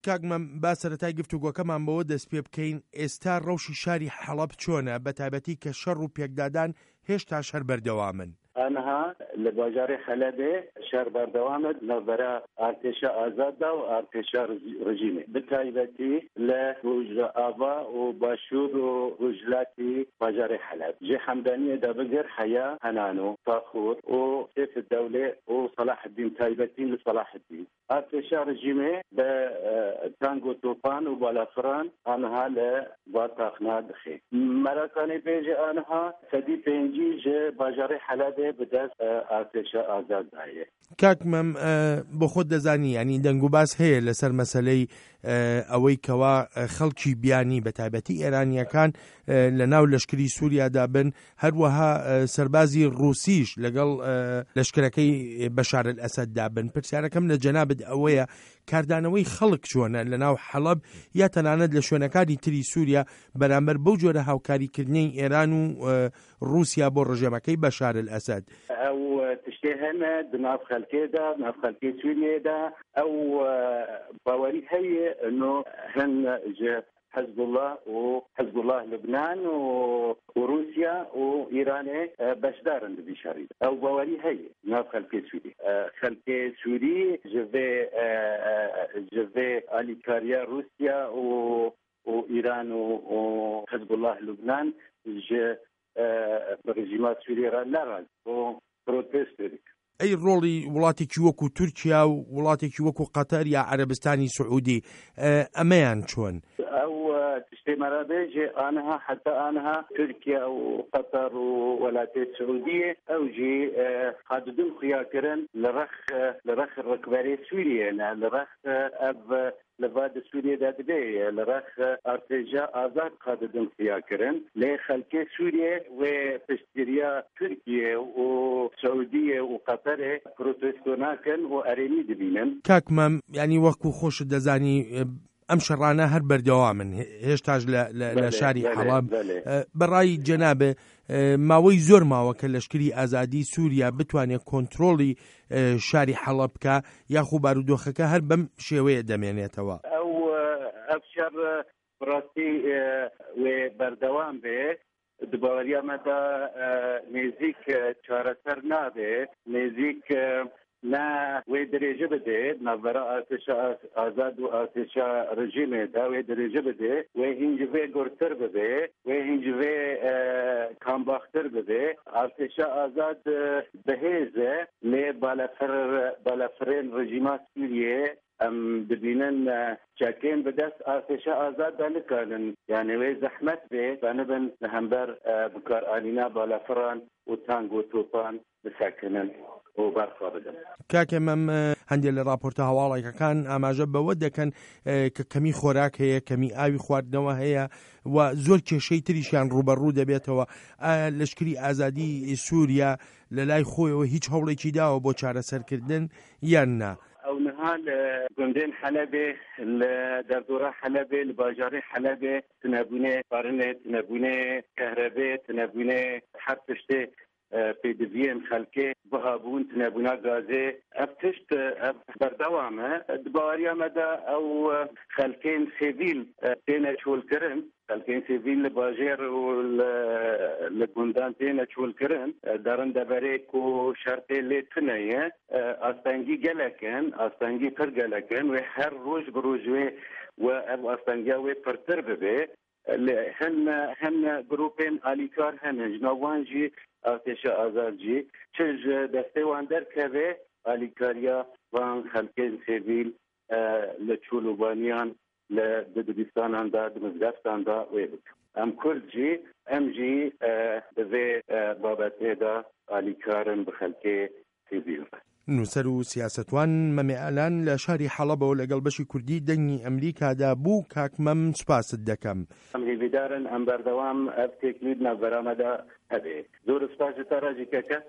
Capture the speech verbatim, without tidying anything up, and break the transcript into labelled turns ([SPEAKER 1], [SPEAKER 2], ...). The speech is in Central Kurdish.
[SPEAKER 1] کاکمەم با سەرەتای گفتوگۆکەمان بەوە دەست پێ بکەین. ئێستا ڕەوشی شاری حەڵەب چۆنە، بە تایبەتی کە شەڕ و پێکدادان هێشتا شەر بەردەوامن؟
[SPEAKER 2] ئەنها لە باژارێ حەلەبێ شەر بەردەوامە لەبەرە ئارتێشە ئازاددا و ئارتێشە ڕژیمێ، بتایبەتی لە ڕۆژئاوا و باشوور و ڕۆژلاتی باژارێ حەلەب جێ حەمدانیە دەبگەر حەیا هەنان و تاخور و سێف الدەولێ و صلاح الدین، تایبەتین لە صلاح الدین. ئارتێشە ڕژیمێ بە تانگ و تۆپان و بالافران ئەنها لە باتاخنا دخێ. مەراکانی پێژێ ئەنها سەدی پێنجی ژێ باژارێ حەلەبێ بدەست ئارتێشە ئازاد دایە.
[SPEAKER 1] کاکمەم بۆ خۆت دەزانی ینی دەنگ و باس هەیە لەسەر مەسەلەی ئەوەی کەوا خەڵکی بیانی بە تایبەتی ئێرانیەکان لە ناو لەشکری سووریادا بن، هەروەها سەربازی ڕووسیش لەگەڵ لەشکرەکەی بەشار ئەسەددا بن. پرسیارەکەم لە جەنابت ئەوەیە کاردانەوەی خەڵک چۆنە لە ناو حەڵەب یا تەنانەت لە شوێنەکانی تری سووریا بەرامبەر بەو جۆرە هاوکاریکردنەی ئێران و رووسیا بۆ ڕژێمەکەی بەشار ئەسەد؟
[SPEAKER 2] ئەو تشتێ هەنە دناو خەلکێدا، ناو خەلکێ سووریێدا ئەو باوەری هەیە ئەنۆ هەن حزب الله و حزب الله لبنان و روسيا وإيران بشدارن بشاري أو بواري هي ناف خلقي سوري خلقي سوري جفي جفي أليكاريا روسيا و وإيران وحزب الله لبنان ج برجيمات سوريا لا راز و بروتستيك.
[SPEAKER 1] ئەی ڕۆڵی وڵاتێکی وەکو تورکیا و وڵاتێکی وەکو قەتەر یا عەرەبستانی سعودی ئەمەیان چۆن؟
[SPEAKER 2] أو تشتي مرابيجي أنها حتى أنها تركيا وقطر وولايات السعودية أو جي قاددون خياكرن لرخ لرخ الركباري سوريا لرخ أب لبعد سوريا دادبي لرخ ارتجاء آزاد قاددون خياكرن لخلق سوريا وبشتريا تركيا وسعودية وقطر بروتستوناكن وأريني دبينن.
[SPEAKER 1] كاكمم يعني وەکو خۆش دەزانی ئەم شەڕانە هەر بەردەوامن هێشتاش لە شاری حەڵەب. بەڕای جەنابێ ماوەی زۆر ماوە کە لەشکری ئازادی سووریا بتوانێت کۆنتترۆڵی شاری حەڵەب بکە یاخو بارودۆخەکە هەر بەم شێوەیە دەمێنێتەوە.
[SPEAKER 2] ئەو ئەف شەڕ بڕاستی وێ بەردەوام بێ دباوەریامەدا نێزیک چارەسەر نابێ، نێزیک نا وی درجه بده نظر آتش آزاد و آتش رژیم دا وی درجه بده و هنجوی گرتر بده و هنجوی کامباختر بده آتش آزاد بهیزه لی بالافر بالافرین رژیمات سوریه ام ببینن چاکین به دست آتش آزاد دانکارن یعنی وی زحمت به بنابن همبر بکار آلینا بالافران و تانگ و توپان بسکنن.
[SPEAKER 1] کاکەمەم هەندێک لە راپۆرتە هەواڵێکەکان ئاماژە بەوە دەکەن کە کەمی خۆراک هەیە، کەمی ئاوی خواردنەوە هەیە و زۆر کێشەی تریشیان ڕوبەڕوو دەبێتەوە. لەشکری ئازادی سووریا لە لای خۆیەوە هیچ هەوڵێکی داوە بۆ چارەسەرکردن یان نا؟
[SPEAKER 2] أو نهال جندين حلبة لدردورة حلبة لباجاري حلبة تنابونه قارنة تنابونه كهرباء تنابونه حرتشته پیدوین خلکه بهابون تنبونا غازه افتشت بردوامه دباریا مدا او خلکین سیویل تینا چول کرن خلکین سیویل لباجر و لگوندان تینا چول کرن دارن دبره کو شرط لیتنه استنگی گلکن استنگی پر گلکن و هر روز بروزوی و استنگی و پرتر ببه هن هن گروپین آلیکار هن جنوانجی آتش آزادجی چج دسته واندر که آلیکاریا وان خلقین سیویل لچولوبانیان لدبستان اندا دمزگفتان دا ویبک ام کردجی ام جی دوی بابت ایدا آلیکارن بخلقه سیویل.
[SPEAKER 1] نووسەر و سیاسەتوان مەمێعلان لە شاری حەڵەبەوە لەگەڵ بەشی کوردی دەنگی ئەمریکادا بوو. کاکمەم سوپاست دەکەم.
[SPEAKER 2] ئەم هیویدارن ئەم بەردەوام ئەف تێکلید نەبەرامەدا هەبێ. زۆر سوپاس تا ڕاجی کەکە.